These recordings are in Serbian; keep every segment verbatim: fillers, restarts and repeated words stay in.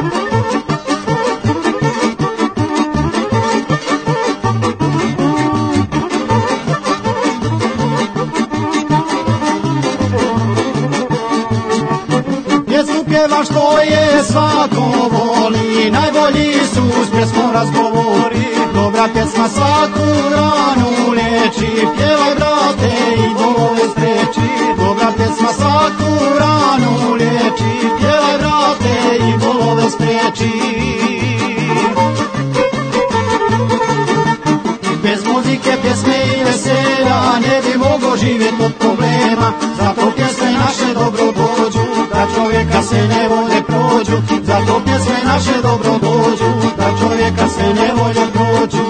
Pjesmu pjeva što je svako voli, najbolji Isus pjesmom razgovori. Dobra pjesma svaku ranu liječi, pjevaj brate i bolove spreči. Dobra pjesma svaku ranu liječi, pjevaj brate i bolove spreči. Bez muzike, pjesme i veselja ne bi mogo živjet od problema. Zato pjesme naše dobro dođu, da čovjeka se nevolje prođu. Zato pjesme naše dobro dođu, da čovjeka se nevolje prođu.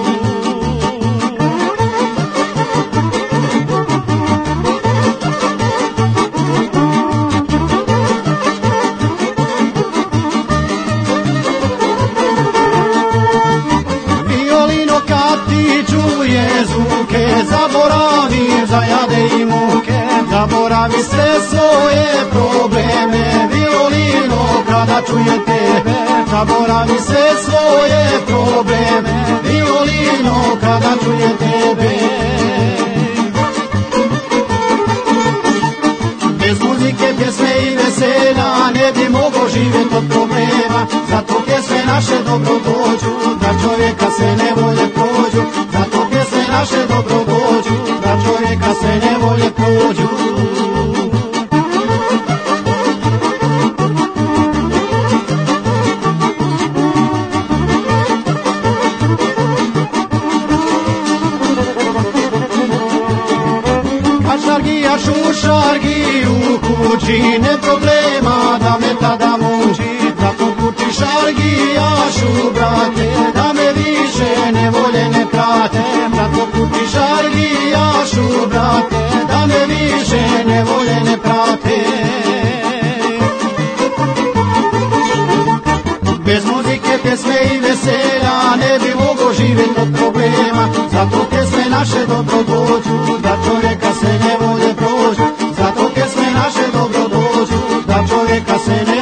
Violino kad ti čuje zvuke, zaboravim za jade i muke. Zaboravi sve svoje probleme, violino kada čuje tebe. Zaboravi sve svoje probleme, violino kada čuje tebe. Bez muzike, pjesme i veselja ne bi mogo živjet od problema. Zato pjesme naše dobro dođu, da čovjeka se nevolje prođu. Zato pjesme naše dobro dođu, da čovjeka se nevolje prođu. Šargija šušargi u kući, ne problema da me tada muči. Zato kući šargija šu brate, da me više nevolje ne prate. Zato kući šargija šu brate, da me više nevolje ne prate. Bez muzike, pjesme i veselja ne bi mogo živjet od problema. Zato pjesme naše dobro dođu, da čovjeka se nevolje prođu. Zato pjesme naše dobro dođu, da čovjeka se ne